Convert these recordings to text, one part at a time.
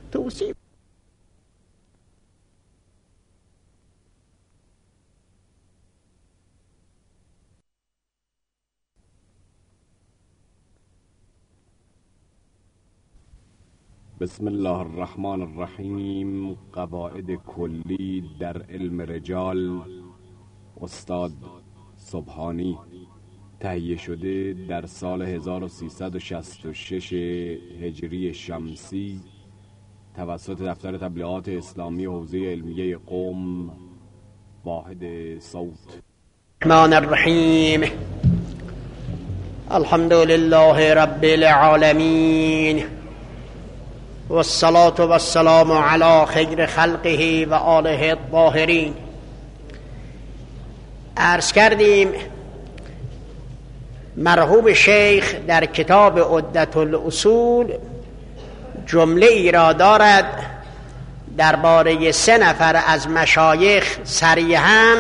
توصیف. بسم الله الرحمن الرحیم. قواعد کلی در علم رجال، استاد سبحانی. تهیه شده در سال 1366 هجری شمسی توسط دفتر تبلیغات اسلامی حوزه علمیه قم، واحد صوت. الرحمن الرحیم. الحمد لله رب العالمین والصلاة والسلام على خیر خلقه و آله الطاهرین. عرض کردیم مرحوم شیخ در کتاب عدة الاصول جمله ای را دارد درباره 3 نفر از مشایخ صریحاً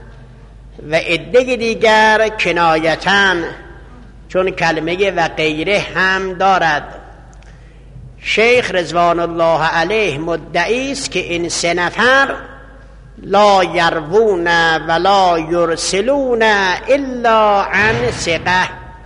و عده دیگر کنایتاً، چون کلمه و غیره هم دارد. شیخ رضوان الله علیه مدعی است که این 3 نفر لا یروون ولا یرسلون الا عن ثقه.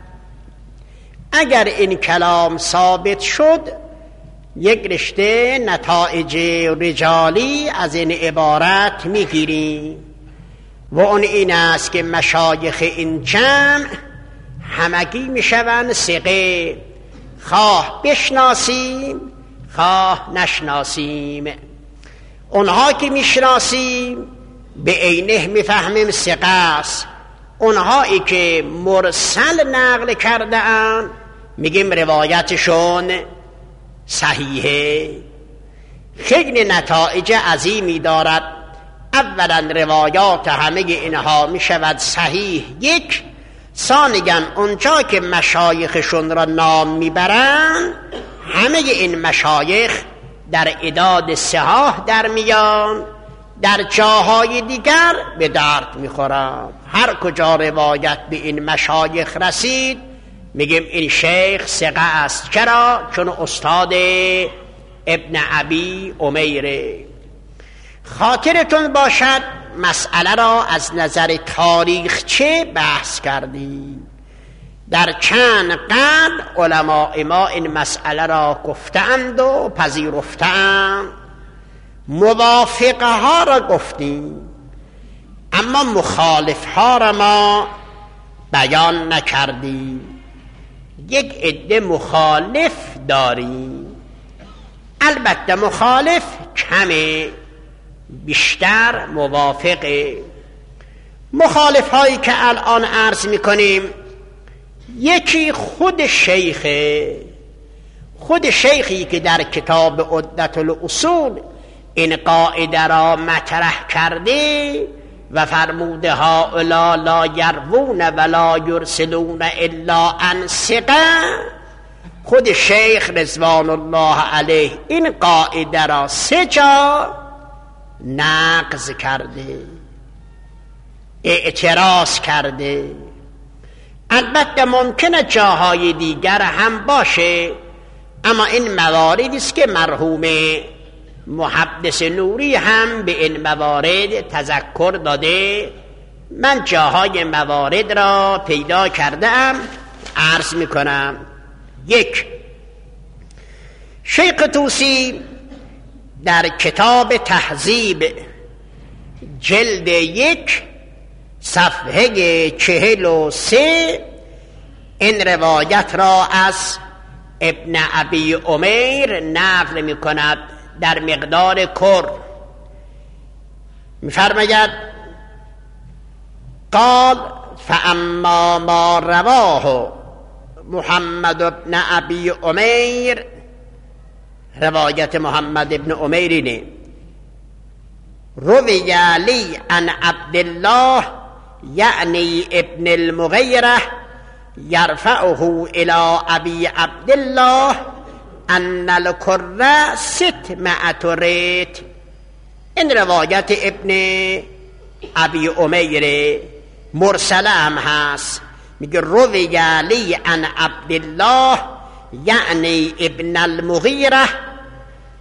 اگر این کلام ثابت شد، یک رشته نتایج رجالی از این عبارت میگیریم و اون این است که مشایخ این جمع همگی میشوند ثقه، خواه بشناسیم خواه نشناسیم. اونها که میشناسیم به عینه میفهمیم ثقه است، اونهایی که مرسل نقل کرده اند میگیم روایتشون صحیحه. خیلی نتایج عظیمی دارد. اولا روایات همه اینها میشود صحیح. یک، ثانیاً اونجا که مشایخشون را نام میبرن، همه این مشایخ در عداد صحاح در میان، در جاهای دیگر به درد میخورن. هر کجا روایت به این مشایخ رسید میگیم این شیخ ثقه است. چرا؟ چون استاد ابن ابی امیره. خاطرتون باشد مسئله را از نظر تاریخچه بحث کردیم. در چند قرن علماء ما این مسئله را گفتند و پذیرفتند. موافقه ها را گفتیم، اما مخالف ها را ما بیان نکردیم. یک عده مخالف داریم، البته مخالف کمه، بیشتر موافقه. مخالف هایی که الان عرض میکنیم، یکی خود شیخه، خود شیخی که در کتاب عدة الاصول این قاعده را مطرح کرده و فرموده هؤلاء لا یروون ولا یرسلون الا عن ثقه. خود شیخ رضوان الله علیه این قاعده را 3 جا نقض کرده، اعتراض کرده. البته ممکنه جاهای دیگر هم باشه، اما این مواردی است که مرحوم محدث نوری هم به این موارد تذکر داده. من جاهای موارد را پیدا کردم، عرض میکنم. 1. شیخ طوسی در کتاب تهذیب جلد 1 صفحه 43 این روایت را از ابن ابی امیر نقل می کند در مقدار کر. می فرماید قال فاما ما رواه محمد ابن ابی امیر، روایت محمد ابن امیرینه، روی علی عن عبدالله یعنی ابن المغیره یرفعه الى ابی عبدالله ان الکره 600 ریت. این روایت ابن ابی امیر مرسله هم هست. میگه روی علی عن عبدالله یعنی ابن المغیره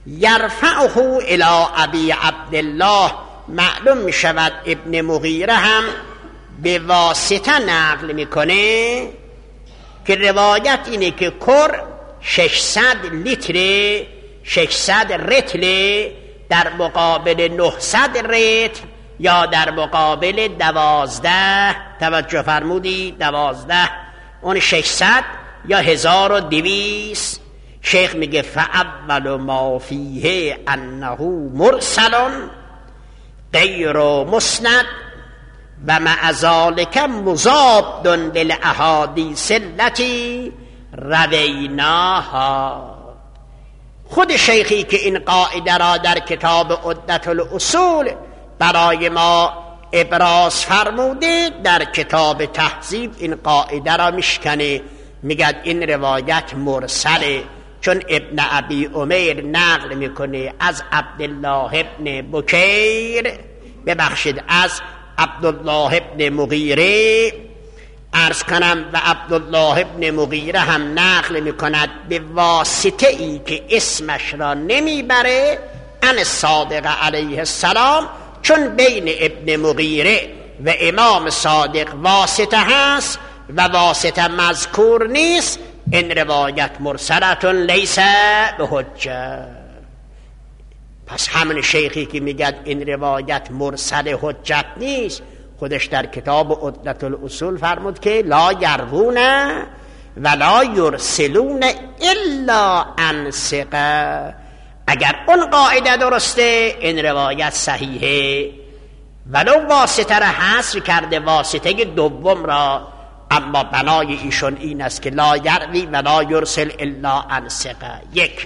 یرفعه الی ابی عبدالله، معلوم می شود ابن مغیره هم به واسطه نقل میکنه که روایت اینه که کر 600 لیتر 600 رتل در مقابل 900 رتل یا در مقابل 12. توجه فرمودی 12، اون 600 یا 1200. شیخ میگه فاول ما فیه انه مرسل غیر مسند و مع ذلک مضاد للاحادیث التي رویناها. خود شیخی که این قاعده را در کتاب عدة الاصول برای ما ابراز فرموده، در کتاب تهذیب این قاعده را میشکنه، میگه این روایت مرسله، چون ابن ابی عمیر نقل میکنه از عبدالله ابن بکیر، ببخشید از عبدالله ابن مغیره، عرض کنم، و عبدالله ابن مغیره هم نقل میکند به واسطه ای که اسمش را نمیبره عن صادق علیه السلام، چون بین ابن مغیره و امام صادق واسطه هست و واسطه مذکور نیست، این روایت مرسلتون لیس به حجه. پس همین شیخی که میگه این روایت مرسل حجت نیست، خودش در کتاب عدة الاصول فرمود که لا یروون ولا یرسلون الا عن ثقه. اگر اون قاعده درسته این روایت صحیحه، ولو واسطه را حصر کرده، واسطه دوم را، اما بنای ایشون این است که لا یروی ولا یرسل الا عن ثقه. یک.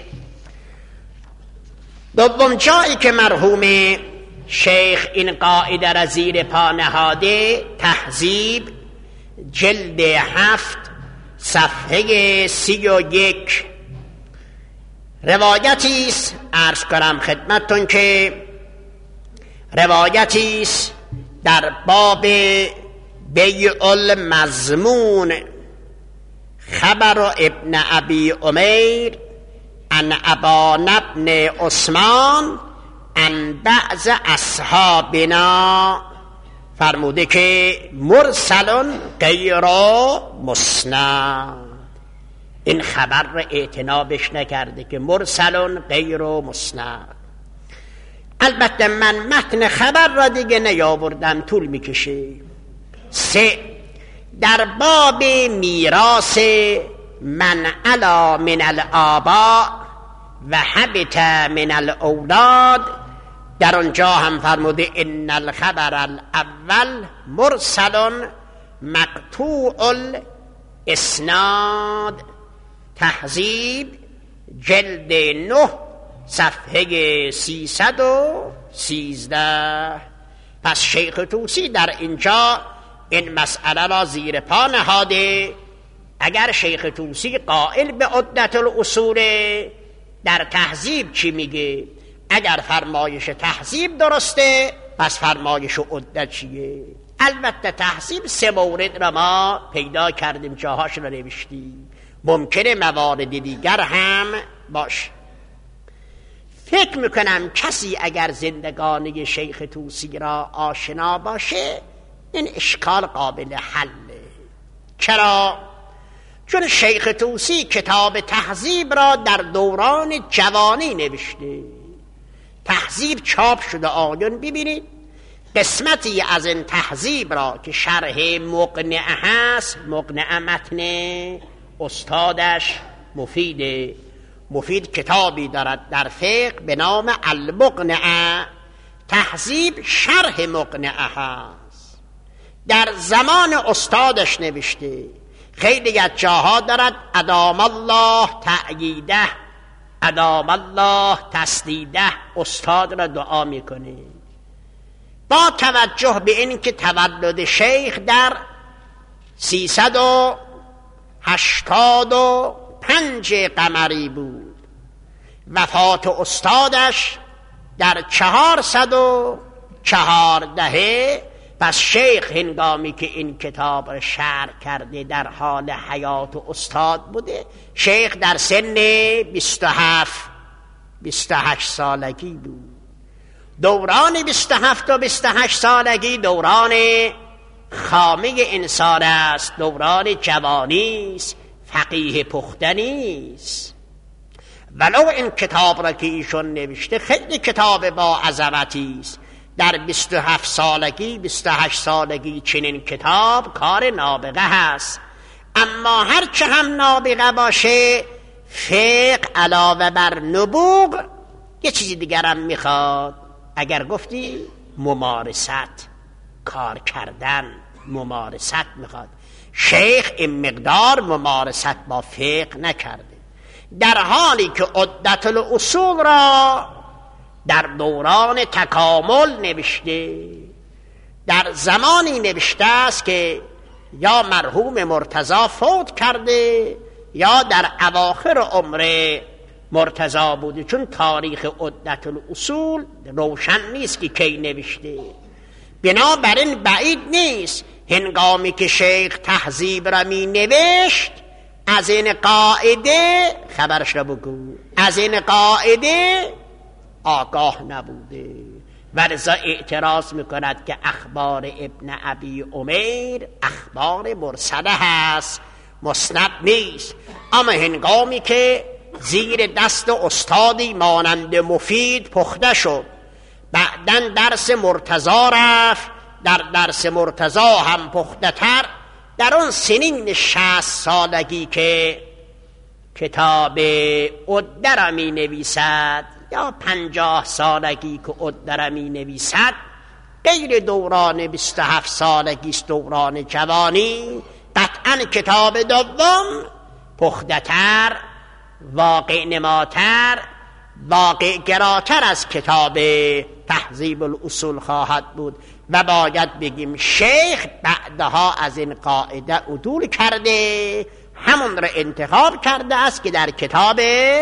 دوم جایی که مرحوم شیخ این قاعده را زیر پا نهاده، تهذیب جلد 7 صفحه 31 روایتی است، عرض کنم خدمتتون که روایتی است در باب بیع المضمون، خبر ابن ابی عمیر عن ابان ابن عثمان عن بعض اصحابنا، فرموده که مرسل غیر مسند. این خبر را اعتنابش نکرده که مرسل غیر مسند. البته من متن خبر را دیگه نیاوردم، طول میکشه. 3. در باب میراث من علا من الآباء و حبت من الاولاد، در آنجا هم فرموده ان الخبر الاول مرسل مقطوع الاسناد. تهذیب جلد 9 صفحه 313. پس شیخ طوسی در اینجا این مسئله را زیر پا نهاده. اگر شیخ طوسی قائل به عدة الاصول، در تهذیب چی میگه؟ اگر فرمایش تهذیب درسته، پس فرمایش عدة چیه؟ البته تهذیب 3 مورد را ما پیدا کردیم، جاهاش را نوشتیم، ممکنه موارد دیگر هم باشه. فکر میکنم کسی اگر زندگانی شیخ طوسی را آشنا باشه، این اشکال قابل حله. چرا؟ چون شیخ طوسی کتاب تهذیب را در دوران جوانی نوشته. تهذیب چاپ شده آیون، ببینید قسمتی از این تهذیب را که شرح مقنعه هست، مقنعه متن استادش مفید کتابی دارد در فقه به نام المقنعه. تهذیب شرح مقنعه هست، در زمان استادش نوشته. خیلی از جاها دارد ادام الله تأییده، ادام الله تسدیده، استاد را دعا میکنه. با توجه به این که تولد شیخ در 385 قمری بود، وفات استادش در 414. پس شیخ هنگامی که این کتاب را شرح کرده در حال حیات استاد بوده. شیخ در سن 27 28 سالگی بود. دوران 27 و 28 سالگی دوران خامه انسان است، دوران جوانی است، فقیه پختنی است. ولو این کتاب را که ایشون نوشته خیلی کتاب با عظمتی است، در 27 سالگی 28 سالگی چنین کتاب کار نابغه هست. اما هرچه هم نابغه باشه، فقه علاوه بر نبوغ یه چیزی دیگرم میخواد. اگر گفتی ممارست، کار کردن، ممارست میخواد. شیخ این مقدار ممارست با فقه نکرده، در حالی که عدت الاصول را در دوران تکامل نوشته. در زمانی نوشته است که یا مرحوم مرتضی فوت کرده یا در اواخر عمر مرتضی بوده، چون تاریخ عدت الاصول روشن نیست که کی نوشته. بنابراین بعید نیست هنگامی که شیخ تهذیب را می نوشت از این قاعده خبرش را بگو، از این قاعده آگاه نبوده. ولذا اعتراض میکند که اخبار ابن ابی عمیر اخبار مرسله هست، مسند نیست. اما هنگامی که زیر دست استادی مانند مفید پخته شد، بعدن درس مرتضی رفت، در درس مرتضی هم پخته تر، در اون سنین 60 سالگی که کتاب عده را می نویسد یا 50 سالگی که عده را می نویسد، غیر دوران 27 سالگی است، دوران جوانی، قطعا کتاب دوم پخته تر، واقع نماتر، واقع گراتر از کتاب تهذیب الاصول خواهد بود. و باید بگیم شیخ بعدها از این قاعده عدول کرده، همون را انتخاب کرده است که در کتاب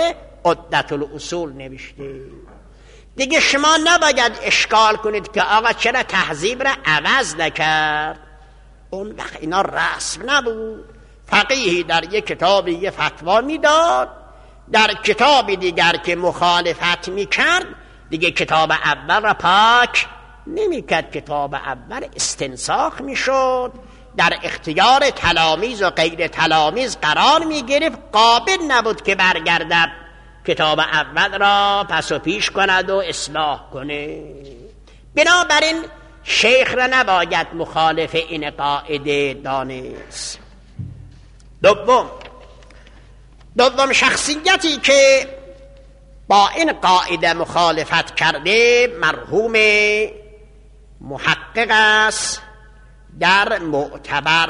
عدت الاصول نوشته. دیگه شما نباید اشکال کنید که آقا چرا تهذیب را عوض نکرد. اون وقت اینا رسم نبود. فقیهی در یک کتابی یه فتوا میداد، در کتاب دیگر که مخالفت میکرد دیگه کتاب اول را پاک نمیکرد، کتاب اول استنساخ میشد، در اختیار تلامیذ و غیر تلامیذ قرار میگرفت، قابل نبود که برگردد کتاب اول را پس و پیش کند و اصلاح کنه. بنابراین شیخ را نباید مخالف این قاعده دانست. دوم شخصیتی که با این قاعده مخالفت کرده مرحوم محقق است در معتبر.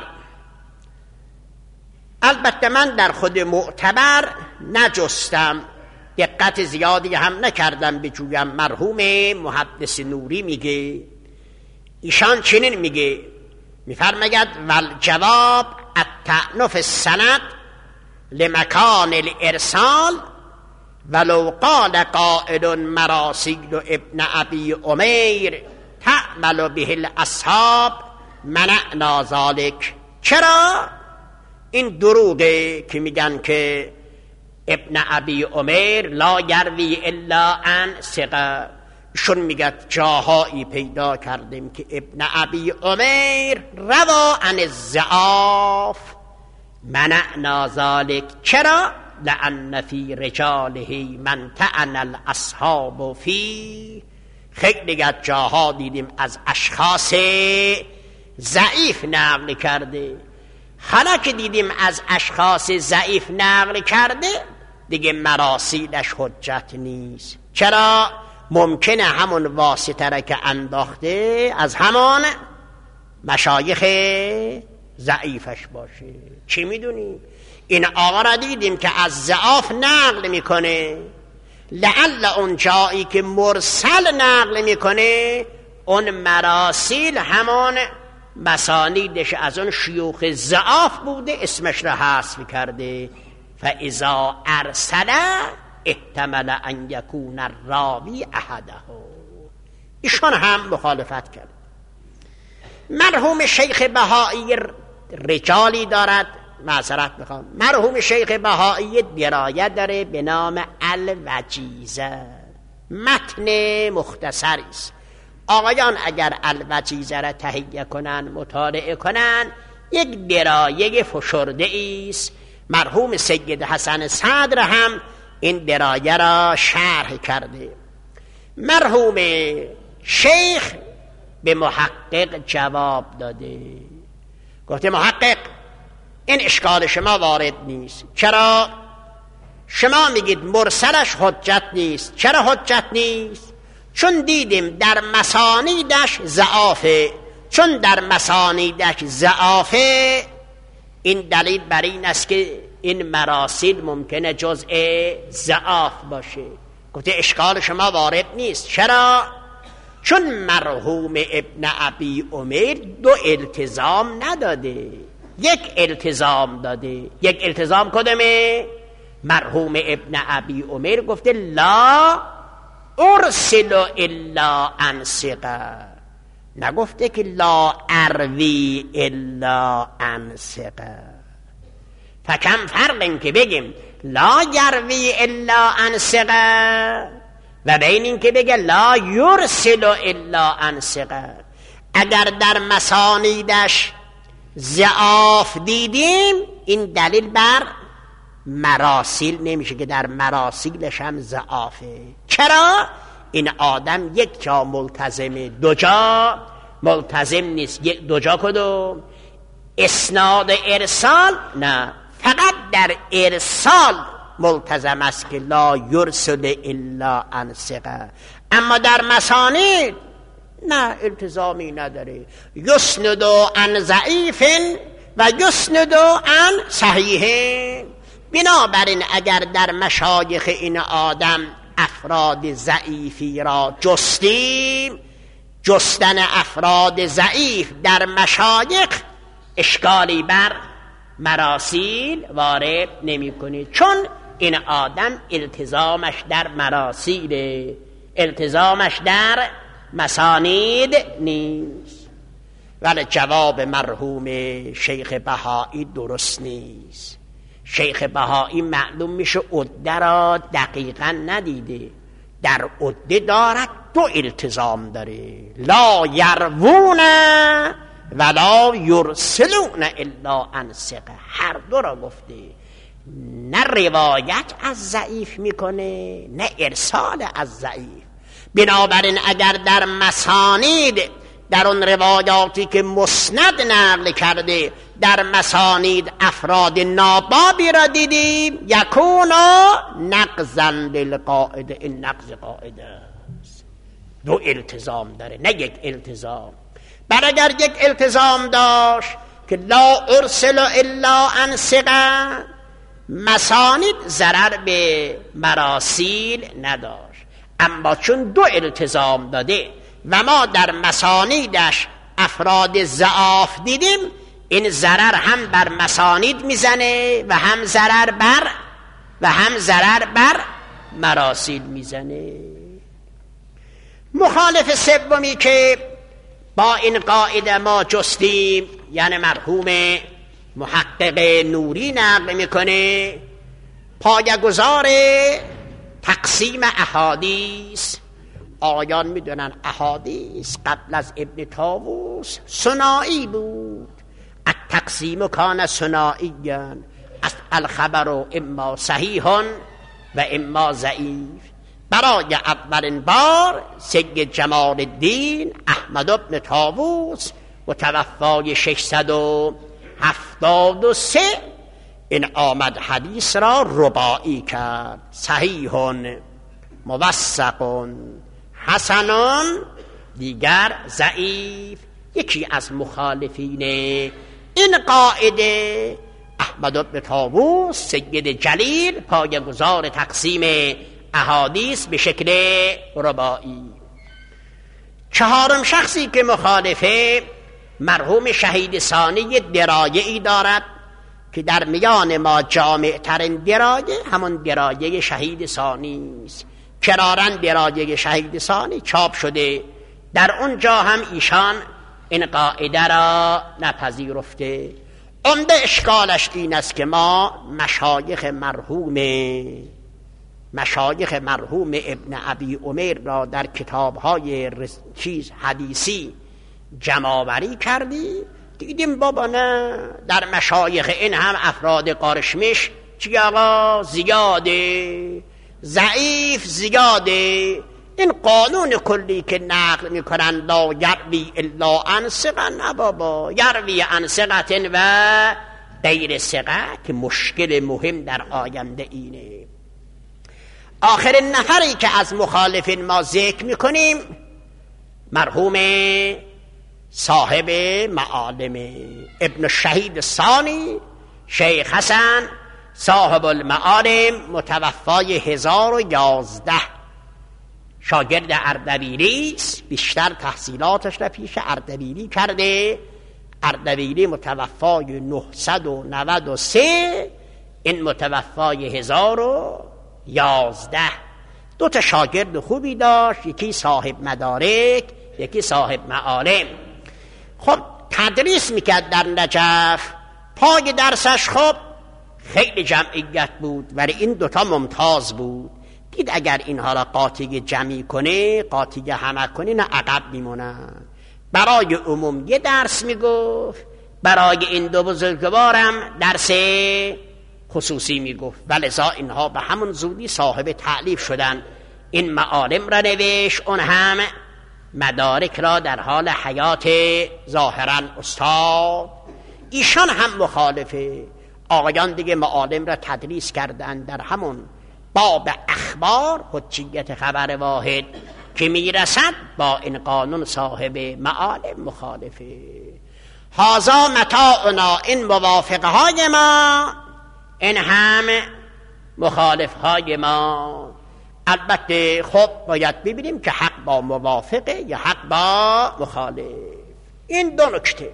البته من در خود معتبر نجستم، دقت زیادی هم نکردم بجویم. مرحوم محدث نوری میگه، ایشان چنین میگه، میفرماید والجواب الطعن فی السند لمکان الارسال ولو قال قائل مراسیل ابن ابی عمیر تعمل به الاصحاب منعنا ذلک. چرا؟ این دروغه که میگن که ابن ابی عمیر لا یروی الا عن ثقه. شون میگه جاهایی پیدا کردیم که ابن ابی عمیر روا عن الضعاف منعنا ذلک. چرا؟ لأن فی رجاله من طعن الاصحاب فی. خیلی جاها دیدیم از اشخاص ضعیف نقل کرده. حالا که دیدیم از اشخاص ضعیف نقل کرده دیگه مراسیلش حجت نیست. چرا؟ ممکنه همون واسطه را که انداخته از همان مشایخ ضعیفش باشه. چی میدونیم؟ این آقا را دیدیم که از ضعاف نقل میکنه، لعل اون جایی که مرسل نقل میکنه اون مراسیل همون مسانیدش از اون شیوخ ضعاف بوده، اسمش را حذف کرده. فاذا ارسل احتمل ان یکون الراوی احده. ایشان هم مخالفت کرد. مرحوم شیخ بهایی رجالی دارد معذرت میخوام، مرحوم شیخ بهایی درایه داره به نام الوجیزه، متن مختصری است. آقایان اگر الوجیزه را تهیه کنن، مطالعه کنن، یک درایه فشرده است. مرحوم سید حسن صدر هم این درایه را شرح کرده. مرحوم شیخ به محقق جواب داده، گفته محقق این اشکال شما وارد نیست. چرا؟ شما میگید مرسلش حجت نیست. چرا حجت نیست؟ چون دیدیم در مسانیدش ضعافه. چون در مسانیدش ضعافه، این دلیل بر این است که این مراسیل ممکنه جزء ضعاف باشه. گفته اشکال شما وارد نیست. چرا؟ چون مرحوم ابن ابی عمر دو التزام نداده، یک التزام داده. یک التزام کدومه؟ مرحوم ابن ابی عمر گفته لا ارسل الا عن ثقه، نگفته که لا اروی الا عن ثقه. فکم فرق این که بگیم لا یروی الا عن ثقه و بین این که بگه لا یرسل الا عن ثقه. اگر در مسانیدش ضعاف دیدیم، این دلیل بر مراسیل نمیشه که در مراسیلش هم ضعافه. چرا؟ این آدم یک جا ملتزمه، دو جا ملتزم نیست. دو جا کدوم؟ اسناد ارسال نه، فقط در ارسال ملتزم است که لا یرسل الا عن ثقه. اما در مسانید نه، التزامی نداره. یسند عن ضعیف و یسند عن صحیح. بنابراین اگر در مشایخ این آدم افراد ضعیفی را جستیم، جستن افراد ضعیف در مشایخ اشکالی بر مراسیل وارد نمی کنید، چون این آدم التزامش در مراسیل، التزامش در مسانید نیست. ولی جواب مرحوم شیخ بهایی درست نیست. شیخ بهایی معلوم میشه عده را دقیقا ندیده. در عده دارد دو التزام داره، لا یروون ولا یرسلون الا عن ثقه. هر دو را گفته، نه روایت از ضعیف میکنه نه ارسال از ضعیف. بنابراین اگر در مسانید، در اون روایاتی که مسند نقل کرده، در مسانید افراد نابابی را دیدیم، یکون نقضا للقاعده. این نقض قاعده است. دو التزام داره نه یک التزام. بر اگر یک التزام داشت که لا ارسل الا عن ثقه، مسانید ضرر به مراسیل نداشت. اما چون دو التزام داده و ما در مسانیدش افراد ضعاف دیدیم، این ضرر هم بر مسانید میزنه و هم ضرر بر مراسیل میزنه. مخالف سومی که با این قاعده ما جستیم، یعنی مرحوم محقق نوری نقل میکنه، پایه‌گذار تقسیم احادیث. آیان میدونن احادیث قبل از ابن طاووس ثنایی بود. التقسیم کان ثنائیا، الخبر اما صحیح و اما ضعیف. برای اولین بار سید جمال الدین احمد ابن طاووس متوفای 673 این آمد حدیث را رباعی کرد: صحیح، موثق، حسن، دیگر ضعیف. یکی از مخالفین این قاعده احمد بن طاووس سید جلیل، پایه‌گذار تقسیم احادیث به شکل رباعی. چهارم شخصی که مخالفه مرحوم شهید ثانی درایه‌ای دارد که در میان ما جامع ترین درایه همون درایه شهید ثانی است. کرارن درایه شهید ثانی چاپ شده، در اونجا هم ایشان این قاعده را نپذیرفته. عمده اشکالش این است که ما مشایخ مرحوم ابن ابی عمیر را در کتاب‌های حدیثی جمع‌آوری کردی، دیدیم بابا نه، در مشایخ این هم افراد قارشمش چی آقا زیاده، ضعیف زیاده. این قانون کلی که نقل میکنن لا یروی الا عن ثقة، نه بابا، یروی عن ثقة و غیر ثقة، که مشکل مهم در آینده اینه. آخرین نفری که از مخالفین ما ذکر میکنیم مرحوم صاحب معالم ابن الشهید ثانی شیخ حسن صاحب المعالم، متوفای 1011، شاگرد اردبیلی است. بیشتر تحصیلاتش را پیش اردبیلی کرده. اردبیلی متوفای 993، این متوفای 1011. 2 شاگرد خوبی داشت، یکی صاحب مدارک، یکی صاحب معالم. خب تدریس میکرد در نجف. پای درسش خب خیلی جمعیت بود، ولی این 2 ممتاز بود. دید اگر اینها را قاطی جمعی کنه، قاطی همه کنه، نه عقب میمونن. برای عموم یه درس میگفت، برای این 2 بزرگوارم درس خصوصی میگفت. ولذا اینها به همون زودی صاحب تألیف شدن. این معالم را نوشت، اون هم مدارک را در حال حیات ظاهرا استاد. ایشان هم مخالفه. آقایان دیگه معالم را تدریس کردن در همون باب اخبار، حجیت خبر واحد که میرسد با این قانون صاحب معالم مخالفه. هذا متاعنا، این موافقه های ما، این هم مخالف های ما. البته خب باید ببینیم که حق با موافقه یا حق با مخالف. این 2 نکته.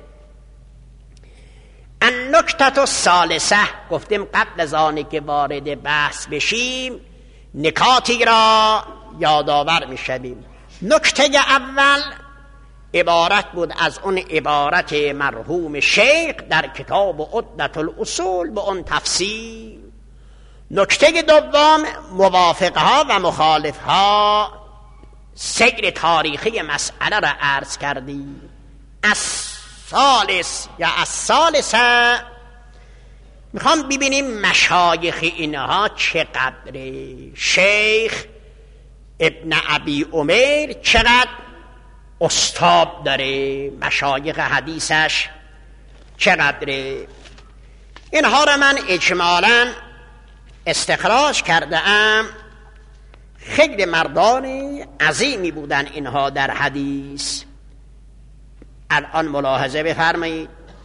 النکته الثالثه، گفتیم قبل از آنی که وارد بحث بشیم نکاتی را یادآور میشویم. نکته اول عبارت بود از اون عبارت مرحوم شیخ در کتاب عدة الاصول به اون تفصیل. نکته دوم موافقه ها و مخالف ها. سیر تاریخی مسئله را عرض کردیم. الثالث یا الثالثه، میخوام ببینیم مشایخ اینها چقدره. شیخ ابن ابی عمیر چقدر استاد داره، مشایخ حدیثش چقدره. اینها را من اجمالاً استخراج کرده ام. خیلی مردان عظیمی بودن اینها در حدیث. الان ملاحظه بفرمایید.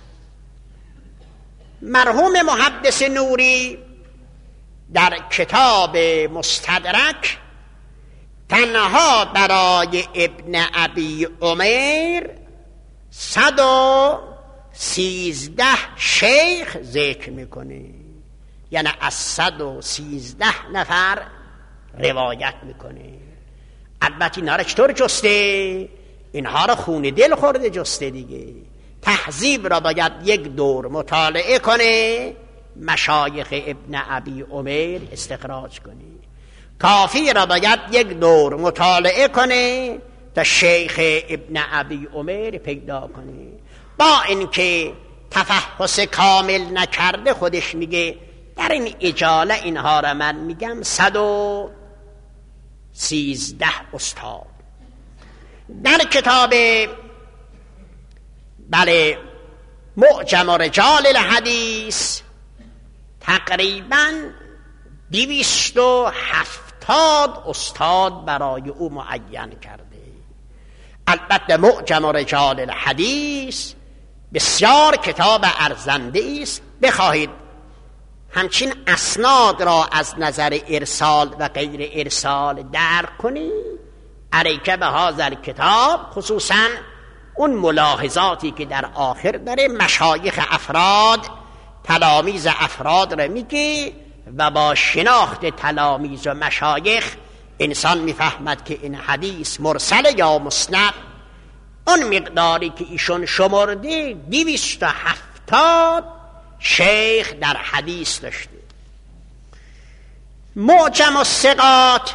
مرحوم محدث نوری در کتاب مستدرک تنها برای ابن ابی عمیر 113 شیخ ذکر میکنه، یعنی از 113 نفر روایت میکنه. البته اینا را چطور جسته؟ اینها را خون دل خورده جسته دیگه. تهذیب را باید یک دور مطالعه کنه، مشایخ ابن ابی عمیر استخراج کنه. کافی را باید یک دور مطالعه کنه تا شیخ ابن ابی عمیر پیدا کنه. با اینکه تفحص کامل نکرده خودش میگه در این اجاله اینها را من میگم 113 استاد. در کتاب معجم رجال الحدیث تقریباً 270 استاد برای او معین کرده. البته معجم رجال الحدیث بسیار کتاب ارزنده است. بخواهید همچین اسناد را از نظر ارسال و غیر ارسال درک کنید، علیک به هذا کتاب، خصوصا اون ملاحظاتی که در آخر داره مشایخ افراد، تلامیذ افراد را میگه و با شناخت تلامیذ و مشایخ انسان میفهمد که این حدیث مرسل یا مسند. اون مقداری که ایشون شمرده 270 شیخ در حدیث داشته. معجم الثقات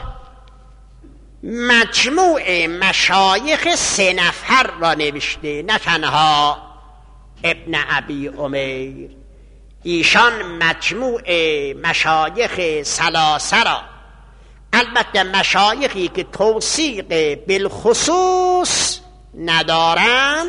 مجموع مشایخ 3 نفر را نوشته، نه تنها ابن ابی عمیر. ایشان مجموع مشایخ 3 را، البته مشایخی که توثیق بالخصوص ندارن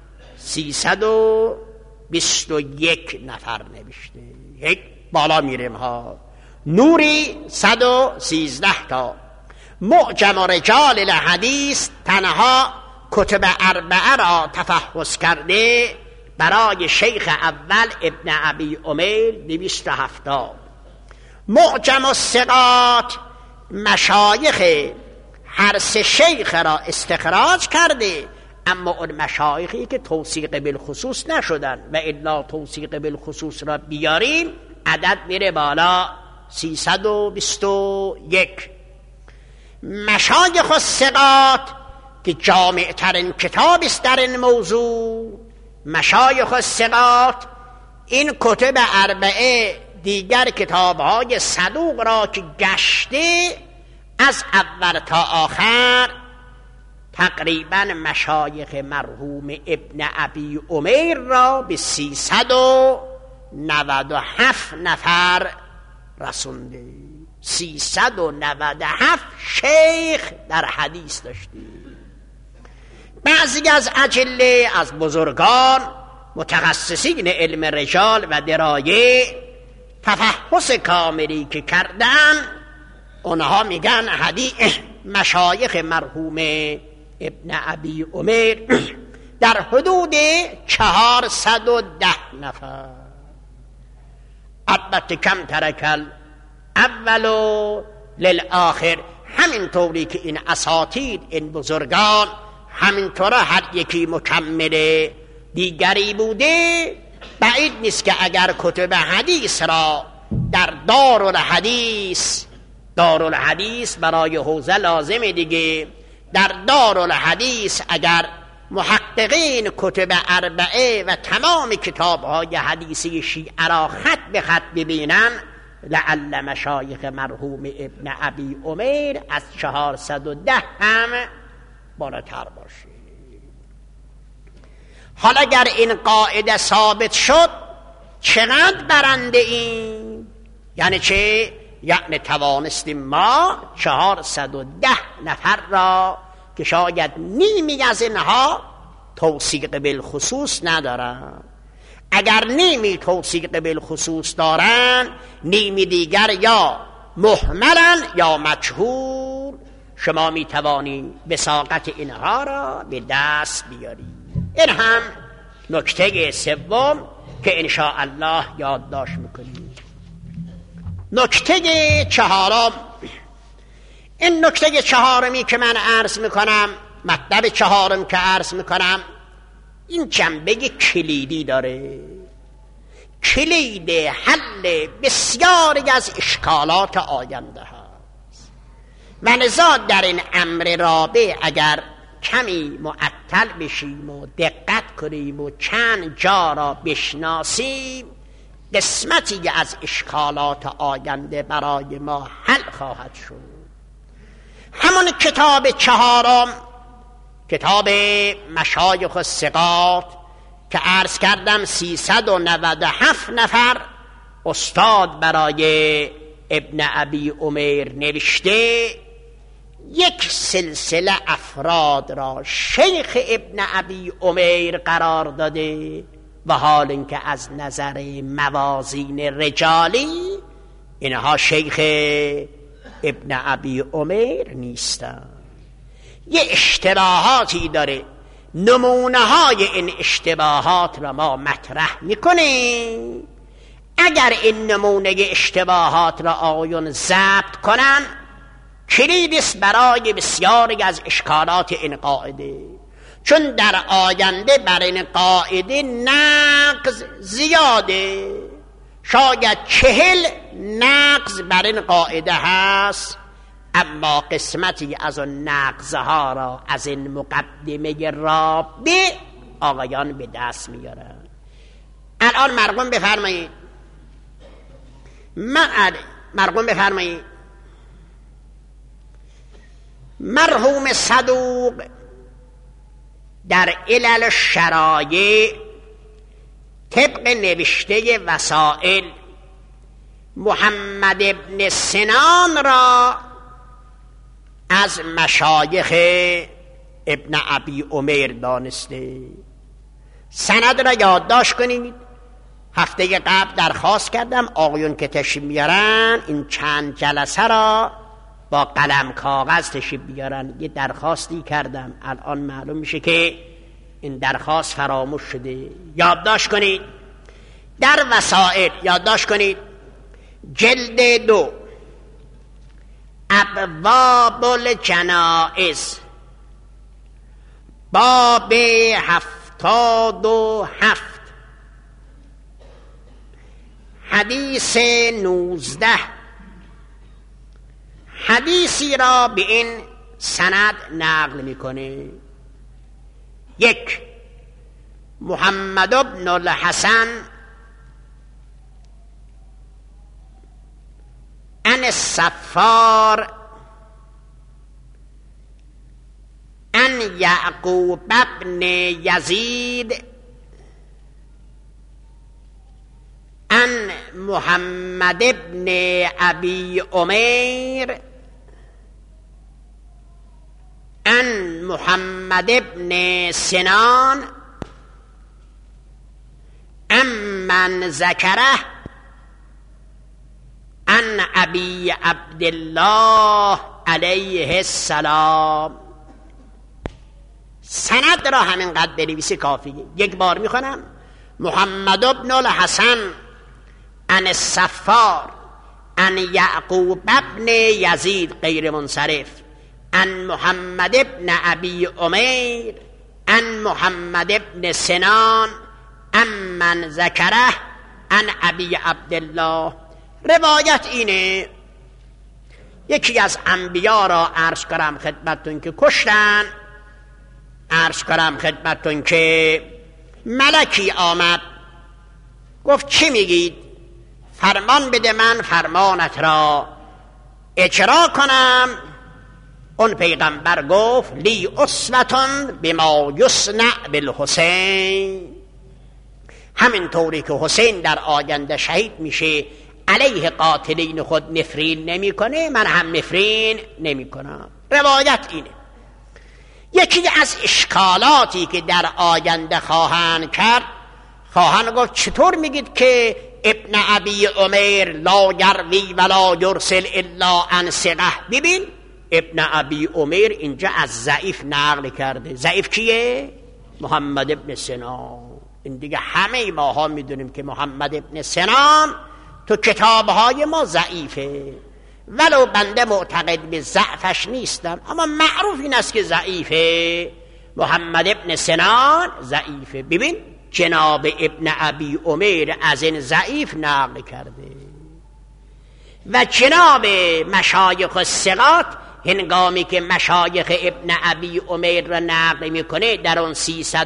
321 نفر نوشته. یک بالا میریم ها. نوری 113 تا. معجم رجال الحدیث تنها کتب 4 را تفحص کرده برای شیخ اول ابن ابی عمیر 270. معجم الثقات مشایخ هر 3 شیخ را استخراج کرده، اما اون مشایخی که توثیق بالخصوص نشدن، و الا توثیق بالخصوص را بیاریم عدد میره بالا 321. مشایخ الثقات که جامع ترین کتاب است در این موضوع، مشایخ الثقات این کتب 4 دیگر کتاب‌های صدوق را که گشته از اول تا آخر تقریبا مشایخ مرحوم ابن ابی عمیر را به 397 نفر رسونده. 397 شیخ در حدیث داشته. بعضی از اجله، از بزرگان متخصصین علم رجال و درایه، تفحص کاملی که کردن، اونها میگن مشایخ مرحوم ابن ابی عمیر در حدود 410 نفر. البته کم ترکل اولو للآخر، همین طوری که این اساتید، این بزرگان همینطور هر یکی مکمل دیگری بوده، بعید نیست که اگر کتب حدیث را در دارالحدیث برای حوزه لازمه دیگه، در دارالحدیث اگر محققین کتب 4 و تمام کتاب‌های حدیثی شیعه را خط به خط ببینن، لعل مشایخ مرحوم ابن ابی عمیر از 410 هم بالاتر باشه. حالا اگر این قاعده ثابت شد چقدر برنده این؟ یعنی چه؟ یعنی توانستیم ما 410 نفر را که شاید نیمی از اینها توثیق بالخصوص ندارن، اگر نیمی توثیق بالخصوص دارن، نیمی دیگر یا مهملن یا مجهول، شما می توانی وثاقت اینها را به دست بیاری. این هم نکته 3 که انشاءالله یادداشت میکنیم. نکته 4، این نکته 4 که من عرض میکنم، مطلب 4 که عرض میکنم، این جنبه کلیدی داره، کلید حل بسیاری از اشکالات آینده هست، و لذا در این امر رابع اگر کمی معطل بشیم و دقت کنیم و چند جا را بشناسیم، قسمتی از اشکالات آینده برای ما حل خواهد شد. همون کتاب 4، کتاب مشایخ الثقات که عرض کردم 397 نفر استاد برای ابن ابی عمیر نوشته، یک سلسله افراد را شیخ ابن ابی عمیر قرار داده، و حال اینکه از نظر موازین رجالی اینها شیخ ابن ابی عمیر نیستن. یه اشتباهاتی داره، نمونه های این اشتباهات را ما مطرح میکنیم. اگر این نمونه اشتباهات را آقایون ضبط کنن، کلید است برای بسیاری از اشکالات این قاعده، چون در آینده بر این قاعده نقض زیاده، شاید 40 نقض بر این قاعده هست، اما قسمتی از اون نقضها را از این مقدمه رابع آقایان به دست میارن. الان مرقوم بفرمایید، مرقوم بفرمایید. مرحوم صدوق در علل شرایع طبق نوشته وسائل محمد ابن سنان را از مشایخ ابن ابی عمیر دانسته. سند را یادداشت کنید. هفته قبل درخواست کردم آقایون که تشریف بیارن این چند جلسه را با قلم کاغذ تشریف بیارن. یه درخواستی کردم، الان معلوم میشه که این درخواست فراموش شده. یادداشت کنید. در وسائل یادداشت کنید. جلد 2 ابواب الجنائز باب 77 حدیث 19 حدیثی را به این سند نقل میکنه. 1 محمد بن الحسن عن الصفار عن یعقوب بن یزید عن محمد بن ابی عمیر عن محمد بن سنان عمن ذکره عن ابی عبدالله علیه السلام. سند را همینقدر بنویسی کافیه. یک بار میخونم. محمد بن الحسن عن الصفار عن یعقوب بن یزید غیر منصرف عن محمد بن ابی عمیر عن محمد بن سنان عمن ذکره عن ابی عبدالله. روایت اینه یکی از انبیا را عرض کنم خدمتتون که کشتن. عرض کنم خدمتتون که ملکی آمد گفت چی میگید؟ فرمان بده من فرمانت را اجرا کنم. اون پیغمبر گفت لی اسوة بما یصنع بالحسین. همین طوری که حسین در آینده شهید میشه علیه قاتلین خود نفرین نمیکنه، من هم نفرین نمیکنم. روایت اینه. یکی از اشکالاتی که در آینده خواهند کرد، خواهند گفت چطور میگید که ابن ابی عمیر لا یروی ولا یرسل الا عن ثقه؟ ببین ابن ابی عمیر اینجا از ضعیف نقل کرده. ضعیف کیه؟ محمد ابن سنان. این دیگه همه ماها میدونیم که محمد ابن سنان تو کتابهای ما ضعیفه، ولو بنده معتقد به ضعفش نیستم، اما معروف این است که ضعیفه. محمد ابن سنان ضعیفه. ببین جناب ابن ابی عمیر از این ضعیف نقل کرده و جناب مشایخ الثقات هنگامی که مشایخ ابن ابی عمیر را نقل میکنه در اون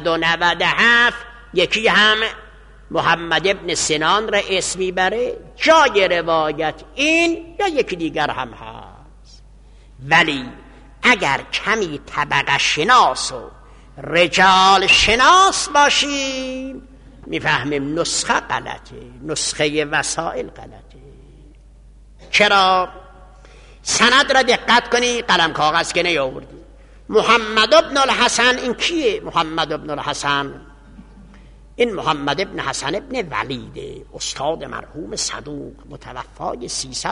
397 یکی هم محمد ابن سنان را اسمی بره. جای روایت این یا یکی دیگر هم هست، ولی اگر کمی طبقه شناس و رجال شناس باشیم میفهمیم نسخه غلطه، نسخه وسائل غلطه. چرا؟ سند را دقت کنی، قلم کاغذ که نیاوردی. محمد ابن الحسن این کیه؟ محمد ابن الحسن این محمد ابن حسن ابن ولید، استاد مرحوم صدوق، متوفای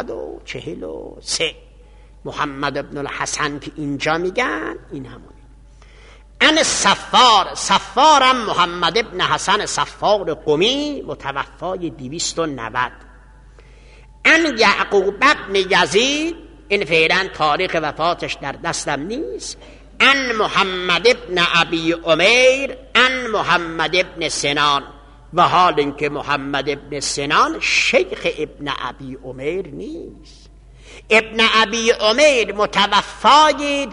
343. محمد ابن الحسن که اینجا میگن این همونه. ان صفار، صفارم محمد ابن حسن صفار قمی، متوفای 290. ان یعقوب ابن یزید، این فعلا تاریخ وفاتش در دستم نیست. ان محمد ابن ابی عمیر ان محمد ابن سنان، و حال اینکه محمد ابن سنان شیخ ابن ابی عمیر نیست. ابن ابی عمیر متوفای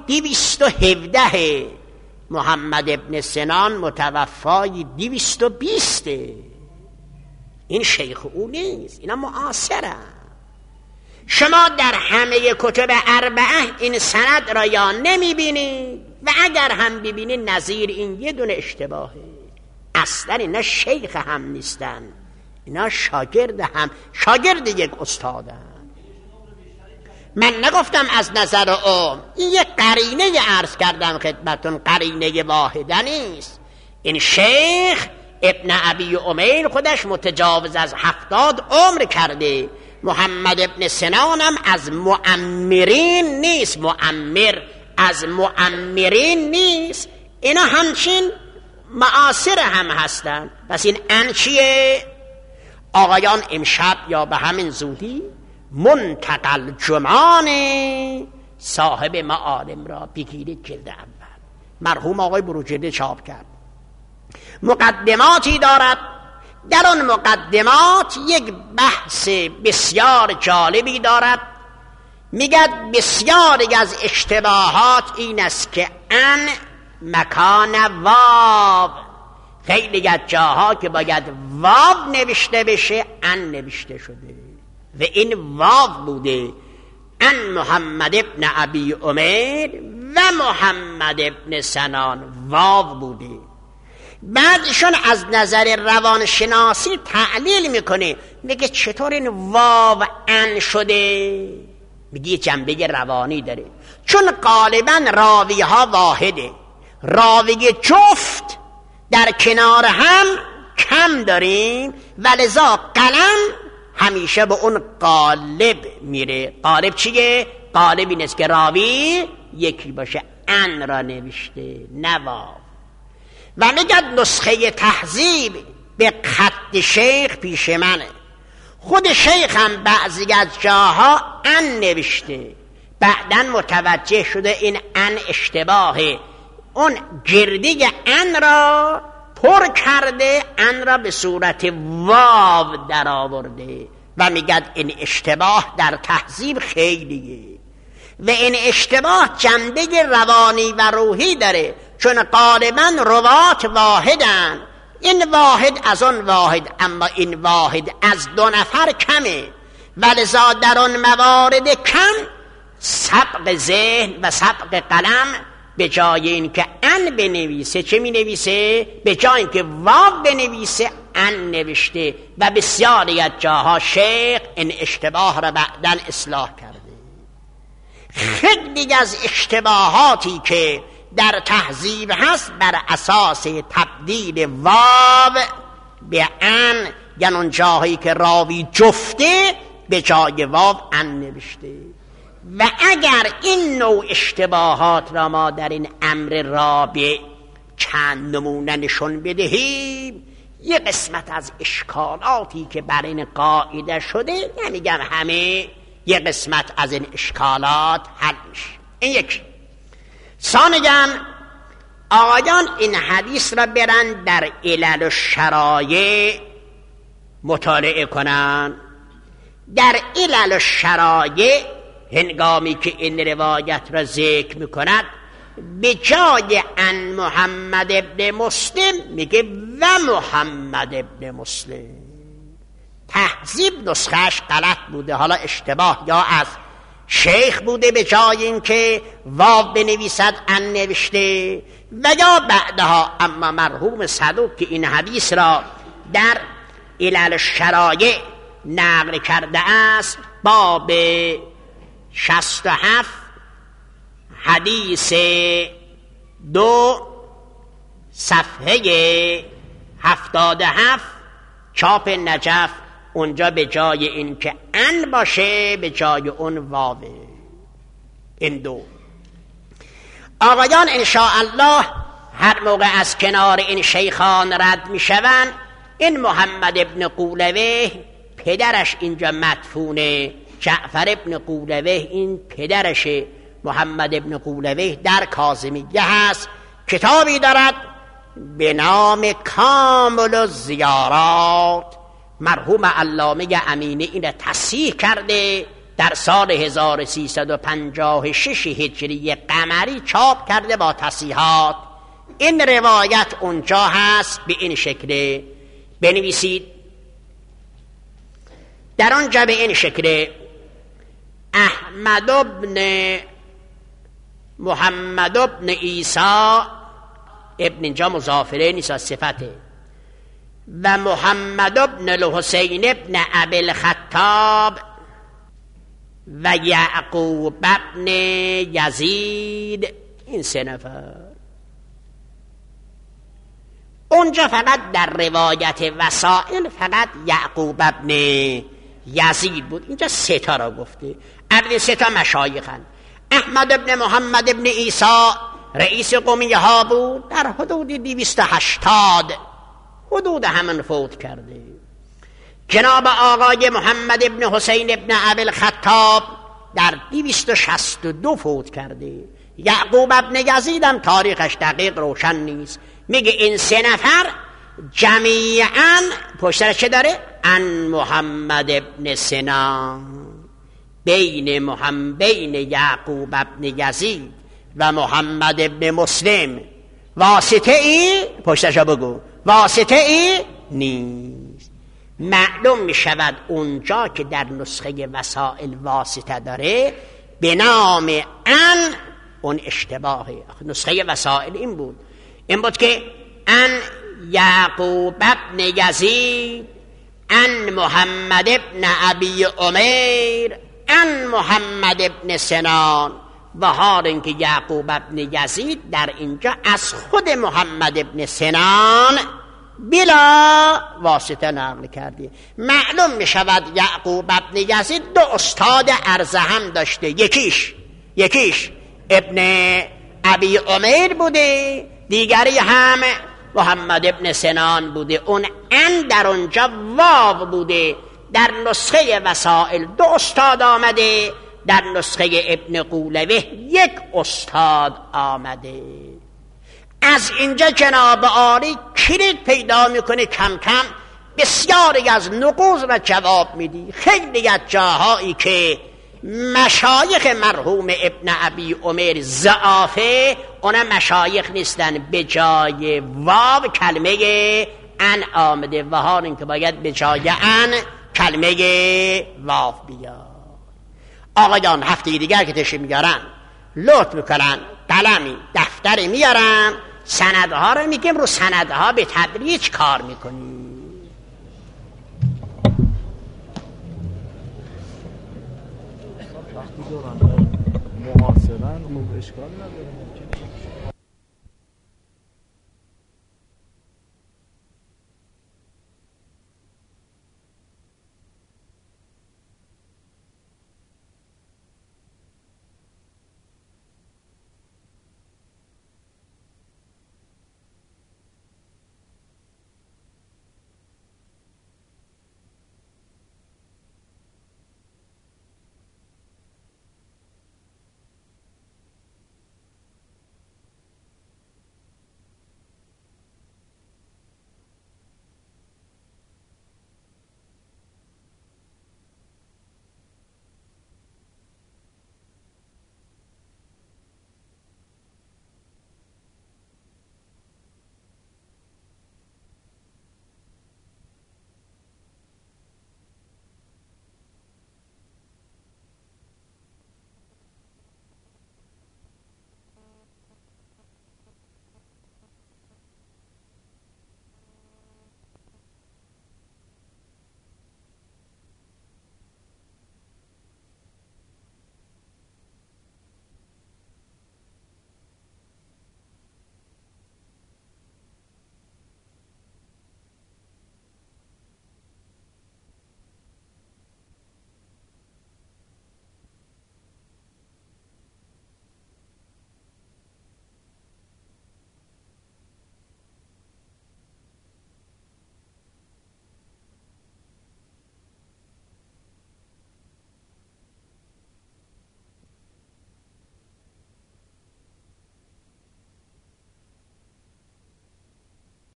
217، محمد ابن سنان متوفای 220. این شیخ او نیست، اینا معاصرن. شما در همه کتب اربعه این سند را یا نمیبینید و اگر هم ببینید نظیر این یه دونه اشتباهه. اصلا اینا شیخ هم نیستن، اینا شاگرد یک استادن. من نگفتم از نظر اوم، این یک قرینه عرض کردم خدمتون، قرینه واحده نیست. این شیخ ابن ابی امیر خودش متجاوز از 70 عمر کرده. محمد ابن سنانم از مؤمرین نیست، مؤمر از مؤمرین نیست. اینا همچین معاصر هم هستن. پس این ان چیه؟ آقایان امشب یا به همین زودی منتقل جمان صاحب معالم را بگیرید. جلد اول مرحوم آقای بروجرده چاپ کرد، مقدماتی دارد. در آن مقدمات یک بحث بسیار جالبی دارد. میگد بسیاری از اشتباهات این است که ان مکان واو، خیلی از جاها که باید واو نوشته بشه ان نوشته شده و این واو بوده. ان محمد ابن ابی امیر و محمد ابن سنان واو بوده. بعدشون از نظر روانشناسی تعلیل میکنه، میگه چطور این واو ان شده؟ میگه جنبه روانی داره، چون غالبا راوی ها واحده، راوی جفت در کنار هم کم داریم و لذا قلم همیشه به اون قالب میره. قالب چیه؟ قالب این است که راوی یکی باشه، ان را نوشته نه واو. و میگد نسخه تهذیب به خط شیخ پیش منه، خود شیخ هم بعضی از جاها ان نوشته، بعدن متوجه شده این ان اشتباهه، اون گردی ان را پر کرده، ان را به صورت واو در آورده و میگد این اشتباه در تهذیب خیلیه و این اشتباه جنبه روانی و روحی داره، چون غالبا روات واحدن، این واحد از اون واحد، اما این واحد از 2 نفر کمه و لذا در اون موارد کم سبق ذهن و سبق قلم به جای این که ان بنویسه چه می نویسه؟ به جای این که واو بنویسه ان نوشته و بسیاری از جاها شیخ این اشتباه را بعداً اصلاح کرده. خیلی از اشتباهاتی که در تهذیب هست بر اساس تبدیل واو به ان، یعنی اون جاهایی که راوی جفته به جای واو ان نوشته. و اگر این نوع اشتباهات را ما در این امر رابع چند نمونه نشون بدهیم، یه قسمت از اشکالاتی که بر این قاعده شده، نمیگم همه، یه قسمت از این اشکالات حل میشه. این یکی. ثانیاً آقایان این حدیث را برن در علل و شرایع مطالعه کنن. در علل و شرایع هنگامی که این روایت را ذکر میکند به جای ان محمد ابن مسلم میگه و محمد ابن مسلم. تهذیب نسخهش غلط بوده، حالا اشتباه یا از شیخ بوده به جای اینکه واو بنویسد ان نوشته و یا بعدها. اما مرحوم صدوق که این حدیث را در علل شرایع نقل کرده است، باب 67 حدیث 2 صفحه 77 چاپ نجف، اونجا به جای این که ان باشه به جای اون واوه. این دو. آقایان انشاءالله هر موقع از کنار این شیخان رد می شوند، این محمد ابن قولویه پدرش اینجا مدفونه، جعفر ابن قولویه این پدرشه. محمد ابن قولویه در کاظمیه هست، کتابی دارد به نام کامل الزیارات. مرحوم علامه امینی این تصحیح کرده، در سال 1356 هجری قمری چاپ کرده با تصحیحات. این روایت اونجا هست به این شکل، بنویسید در آنجا به این شکل احمد بن محمد بن عیسی ابن اینجا مضافره نیست، صفته، و محمد بن الحسین ابن ابی الخطاب و یعقوب ابن یزید، این 3 نفر. اونجا فقط در روایت وسائل فقط یعقوب ابن یزید بود، اینجا 3 تا را گفته. اول 3 تا مشایخند. احمد ابن محمد ابن عیسی رئیس قومیه ها بود، در حدود 280 حدود همون فوت کرده. جناب آقای محمد ابن حسین ابن ابی الخطاب در 262 فوت کرده. یعقوب ابن یزید هم تاریخش دقیق روشن نیست. میگه این 3 نفر جمیعاً پشتر چه داره؟ ان محمد ابن سنان، بین یعقوب ابن یزید و محمد ابن مسلم واسطه ای، پشترشو بگو، واسطه ای نیست. معلوم می شود اونجا که در نسخه وسائل واسطه داره به نام ان، اون اشتباهه. نسخه وسائل این بود که ان یعقوب ابن یزید ان محمد ابن ابی عمیر ان محمد ابن سنان، و حال اینکه یعقوب ابن یزید در اینجا از خود محمد ابن سنان بلا واسطه نقل کرده. معلوم می شود یعقوب ابن یزید 2 استاد عرضه هم داشته، یکیش ابن ابی عمیر بوده، دیگری هم محمد ابن سنان بوده. اون ان در اونجا واو بوده. در نسخه وسائل 2 استاد آمده، در نسخه ابن قولوه 1 استاد آمده. از اینجا جناب عالی کلید پیدا میکنه، کم کم بسیاری از نقوض و جواب میدی. خیلی از جاهایی که مشایخ مرحوم ابن ابی عمر ضعافه، اونا مشایخ نیستن، به جای واو کلمه ان آمده، و حال این که باید به جای ان کلمه واو بیاد. آقایان هفته دیگر که تشریف میارن لطف میکنن قلمی دفتری میارن، سندها رو میگیم، رو سندها به تدریج کار میکنیم. وقتی دوران محاصرن خوب اشکال نداره.